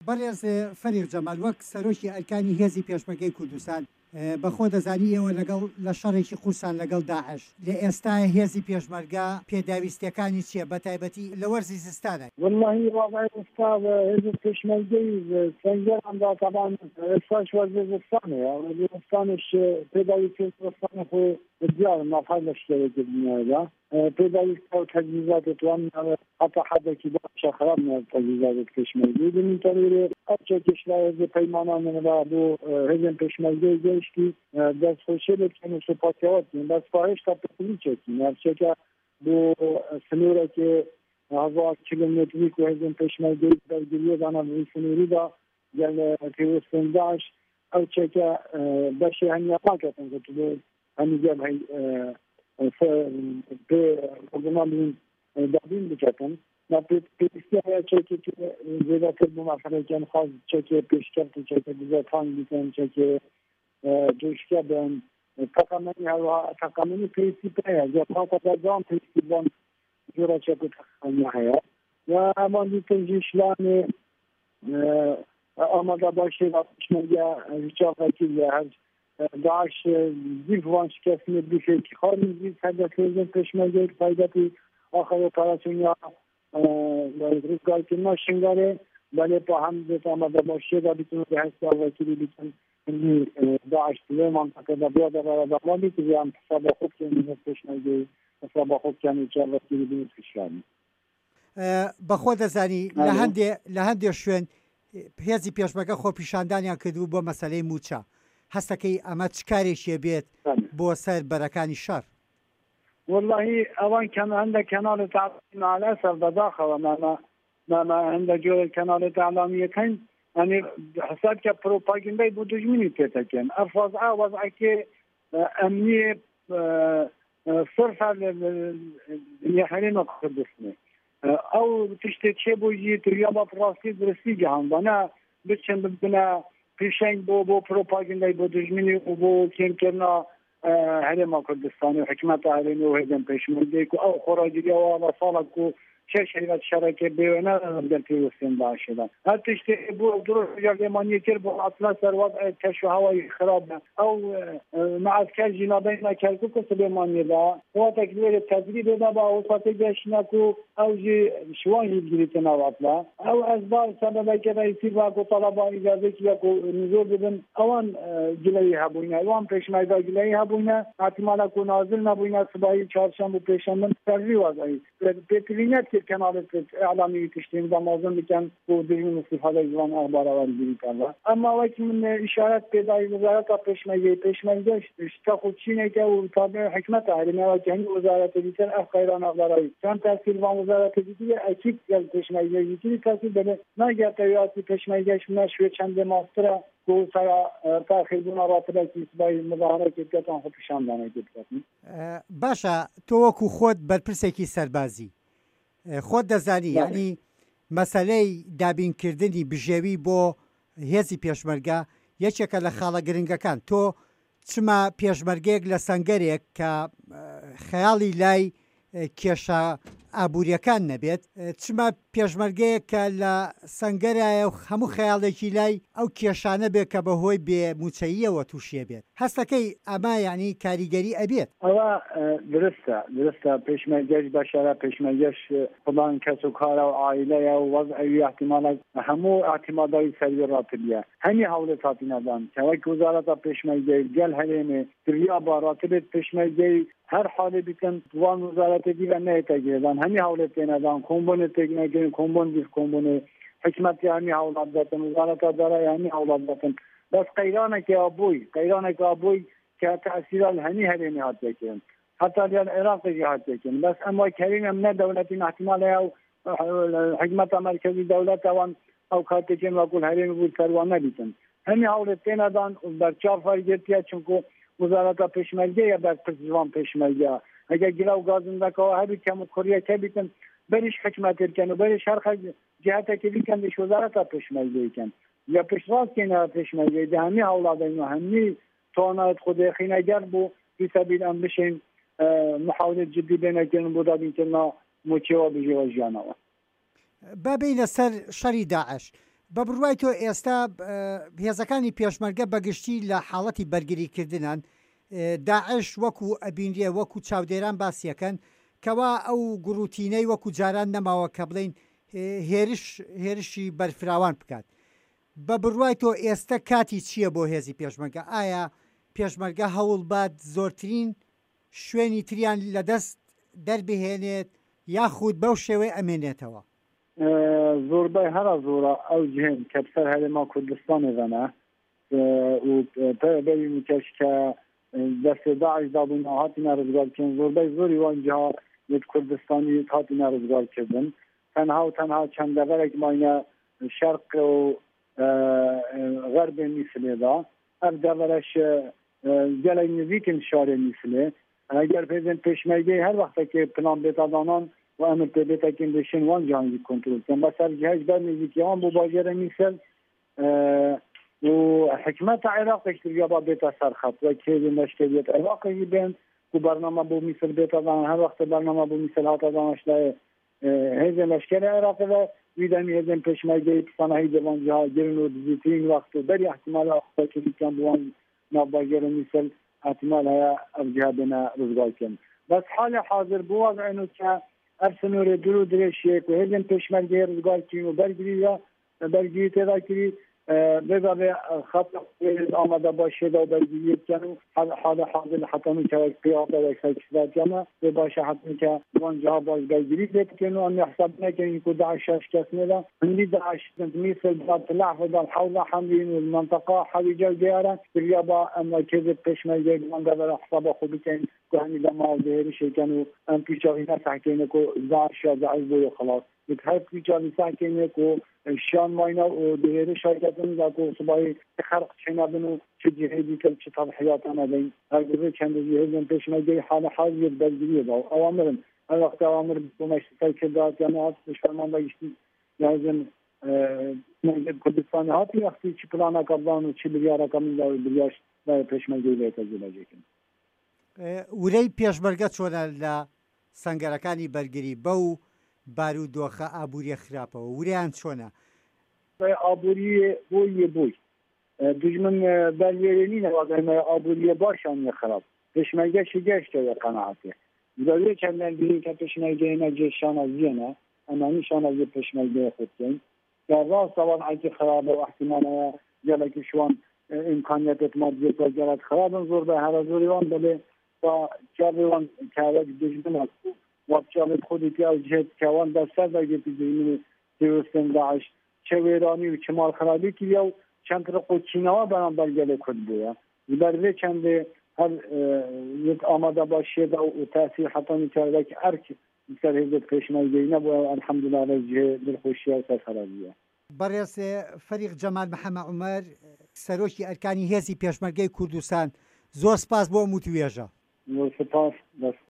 بەڕێز فەریق جەمال وەک سەرۆکی ئەرکانی هێزی پێشمەرگەی کوردستان بەخۆ دەزانی ئێوە لەگەڵ لە شەڕێکی قورسان لەگەڵ داعش لە ئێستا هێزی پێشمەرگە پێداویستەکانی چییە بەتایبەتی لە وەرزی زستانە؟ والله واقعا ئێستا هێزی پێشمەرگەی سەنجەراندا تەبان ئێستاش وەرزی زستانە وەرزی زستانش پێداویستی زستانە خۆ دیارە نافای لە شتێکردنیەوەدا پێداویستە و تەجهیزاتی توان حتا حدێکی باشە خراپ نێت تەجهیزاتی پێشمەرگەی بمینتەوێ ئەوچێکیش لە هێزی پەیمانانەدا بۆ هێزن پێشمەرگەی گەیشتی دەستخۆشی بکەن و سوپاتیاوەتین بەس هێشتا پێکلیچێکی نەرچێکە بۆ سنوورێکی 1000 کیلومتری و هێزن پێشمەرگەی بەرگریەدانە بۆ سنووریدا گەل پێوەستن داعش ئەوچێکە بەشی هەنیاپاکەتن کە هەمیگە پێ دابین بکەن پێویستیە چێکی زیاتر بۆ مەسەلەیەکیان خاص چێکی پێشکەوت و چێکی بزەتان بکەن چێکی جۆشکە بن تەقەمەنی هەروە تەقەمەنی پێویستی پێیە زیاتر دەجان پێویستی بۆن جۆرە چێک و تەقەمەنی هەیە و ئەمان دیتر ژیشلانێ ئامادە باشێ پێشمەرگە ژاقەتی لە هەر داعش زیف وان شکستنی بفێکی خارمی زیف هەدەف هێزن پێشمەرگەی تایبەتی آخر اپراسیونیا روزگارکردن شنگاره ولی با هم بیت آمده باشه و بیتونه به حسی وکیلی بیتون داعش توی منطقه و بیاد و دمالی که هم حساب خوب کنید پشنگی حساب خوب کنید چه وکیلی بینید کشانی بەخۆ دەزانی لە هەندێک شوێن هێزی پێشمەرگە خۆ پیشاندانیان کردو بۆ مەسەلەی موچە هەستەکەی ئەمە چ کارێکیە بێت بۆ سەر بەرەکانی شەڕ؟ والله اوان كان عندك كنال تعليم على اسف بداخل ما عندك جو الكنال الاعلاميه كان يعني حساب كبروباغندا بودجمني تتكن افضل وضع كي امنيه صرف يحرين قدسني او تشتكي بوجي تريابا براسي درسي جهان انا بتشن بنا بيشين بو بروباغندا بودجمني وبو كين كنا هرم کردستانی و حکمت علیمی و هدم پشمرگی کو او خراجی و وصالت کو چه شرکت شرکت بیونه در پیوستن داشتن هر تشتی بو درو یارمانی کر بو اصلا ثروت کشف هوای خراب او معسكر جنابین نکرد کو سلیمانی دا و تکلیل تدریب دا با اوسط گشنا کو او جی شوانی گیرتن اطلا او اسباب سبب که رئیسی با کو طلبه اجازه کی کو نزول بدن اوان جلوی هبونه اوان پشمرگی جلوی هبونه احتمالا کو نازل نبونه صبحی چهارشنبه پشنبه تروی وضعی پیترینت كانت اعلامي تشتين بموضوع كان ودين استفاده جوان اخبار ورگیری کرد اما وقت من اشارات پیدای وزارت پشمرگی اشتاق چینه که و تابع حکمت علیمی و جهانی وزارت دیگر افغان اخباری چند تحصیل و وزارت دیگر اکید که پشمرگی دیگری تحصیل بده نگهداریات پشمرگیش نشوه چند ماستر کو سرا تاخیر بنا راتبه کی سبای مظاهره که کتان خو پیشاندانه کرد باشا تو وەکو خۆت بەرپرسێکی سەربازی خۆت دەزانی یعنی مەسەلەی دابینکردنی بژێوی بۆ هێزی پێشمەرگە یەکێکە لە خاڵە گرنگەکان تۆ چما پێشمەرگەیەک لە سەنگەرێک کە خەیاڵی لای کێشە ئابوووریەکان نەبێت چما پێشمەرگەیەک کە لە سەنگەرایە و هەموو خەیاڵێکی لای ئەو کێشانە بێت کە بەهۆی بێموچەییەوە تووشێ بێت هەستەکەی ئەما یعنی کاریگەری ئەبێت ئەوە درستە پێشمەرگەش بەشارە پێشمەرگەش فڵان کەس و کارە و عائیلەیە و وەزعەوی احتیمالە هەموو احتیماداری سەروی ڕاتبیە هەمی هەوڵێت هاتینەدان کەوەک وزارەتە پێشمەرگەی گەل هەرێمێ دریا با راتبێت پێشمەرگەی هر حالی بیکن وان وزارت دیگر نه تگیرن همی حالت ندان کمبون تگنگین کمبون دیف کمبون حکمتی همی حالت دادن وزارت داره همی حالت دادن بس قیرانه که آبوی که تأثیرات همی هرمی هات بکن حتی در عراق هات بکن بس اما کریم هم نه دولتی احتمال او حکمت مرکزی دولت وان او کاتکن و کل هرمی بود کروان نبیتن همی حالت ندان برچاف فرگتیه چونکو وزارت پشمرگی یا بر پرزوان پشمرگی اگر گلاو گازنده که هر کم کوریه که بیتن بریش حکمت کن و بریش هر جهت که بیکن دیش وزارت پشمرگی کن یا پشواز کنه پشمرگی ده همی اولاد اینو همی توانایت خود خینگر بو بی سبیل ام بشین محاولت جدی بینه کن بودا بیتن موچه و بجی و جانوا بابین سر شری داعش بە بڕوای تۆ ئێستا هێزەکانی پێشمەرگە بەگشتی لە حاڵەتی بەرگریکردنان داعش وەکو ئەبینرێ وەکو چاودێران باسیەکەن کەوا ئەو گوڕوتینەی وەکو جاران نەماوە کە بڵین هێرشی بەرفراوان بکات. بە بڕوای تۆ ئێستا کاتی چییە بۆ هێزی پێشمەرگە؟ ئایا پێشمەرگە هەوڵ بات زۆرترین شوێنی تریان لەدەست دەربهێنێت یاخود بەو شێوەیە ئەمێنێتەوە؟ زۆربەی هەرا زۆرە ئەو جهێن کە بسەر هەرێما کوردستانی دەنا و بەری میکەش کە دەستێ داعش دابوون هاتینا ڕزگارکردن زۆربەی زۆری وانجا یەک کوردستانی هاتینا ڕزگارکردن تەنها و تەنها چەند دەڤەرێک ماینە شەرق و غەربێ میسلێدا ئەم دەڤەرەش gelek nizîkin şarê Mîslê eger pêzên pêşmergeyê her wextekê plan bêtadanan û em tê bêtekên dişin wan cihangî kontrol bikin be sercihej ber nêzîkî wan bû bajarê Mîsel û hikmeta Iraqê kiriya ba bêta serxet ve kêzên leşkeriyet Iraqê jî bên ku bername bû Mîsel bêtadanan her wextê bername bû Mîsel hata daniştayê hêzên leşkerê Iraqê ve wî demî hêzên pêşmergeyê pisanahî devan ciha girin û dizîtirîn wextû berî ihtimala xwekirîkan bi wan ناباجر مثل احتمال هيا ارجع بنا رزقاكم بس حال حاضر بوضع انه ارسنور درو دريشيك وهذن پشمرگه رزقاكم وبرگريا برگري تذاكري بذا خط آمده باشه دا برگري كانوا حال حاضر حتى من كوك قياده وكسات جما باشه حتى که وان جا باز برگري لكنه ان حسابنا كان يكون داعش كاسنا لا عندي داعش مثل بعض اللحظه حول حملين المنطقه حوالي جزيره باليابا اما كذا پشمرگه من قبل حساب خود كان يعني لما ظهر شيء كانوا ان في شغله تحكينا كو داعش بو خلاص بتحب في جانب ساكنه كو شان ماينا ودهير شركتن ذاكو صباحي خرق شينا بنو تجهيدي كل تضحيات انا بين هذا كان يهزم پشمرگه حال حاضر بالجريه دا اوامرن الوقت اوامر بمشترك كذا جماعات مش فرمان بيشتي لازم نجد كردستان هاتي وقتی چی پلانا کردن و چی بریاره کامل بریاش و پشمرگه تجربه ورەی پێشمەرگە چۆنە لە سەنگەرەکانی بەرگری بەو بارودۆخە ئابووریە خراپەوە وریان چۆنە؟ ئابووری بۆی دژمن بەرێنی نەوەگەمە ئابووریە باشان خراپ پێشمەرگەشی گەشتەوە قەنەعەتێ دەوێت چەندان بینین کە پێشمەرگەیە جێشانە زیێنە ئەمانی شانە یە پێشمەرگەیە خودکەین کە ڕاستەوان عەکی خراپە و احتیمالەیە گەلێکی شوان ئیمکانیەتێت مادیێت گەلێک خراپن زۆر بە هەرە زۆریوان دەبێ با چاوێوان کارێک دژمنە وابچاوێت خودی پیا و جهێت کەوان دەسەر دەگێتی دژمنی تێوەستن داعش چه وێرانی و چه ماڵخراپی کردیا و چەند ڕقوچینەوە بەرامبەر گەلێک کورد بووە بەرێ چەندێ هەر یەک ئامادە باشیێدا و تاثیر حەتەمی کارێکی ئەرک سەر هێزت پێشمەرگەی نەبووە ئەلحەمدولیلا لەجێ دڵخۆشیە و سەرخەرابیە. بەڕێز فەریق جەمال محەممەد عومەر سەرۆکی ئەرکانی هێزی پێشمەرگەی کوردستان زۆر سپاس بۆ ئەم وتوێژە. زۆر سپاس.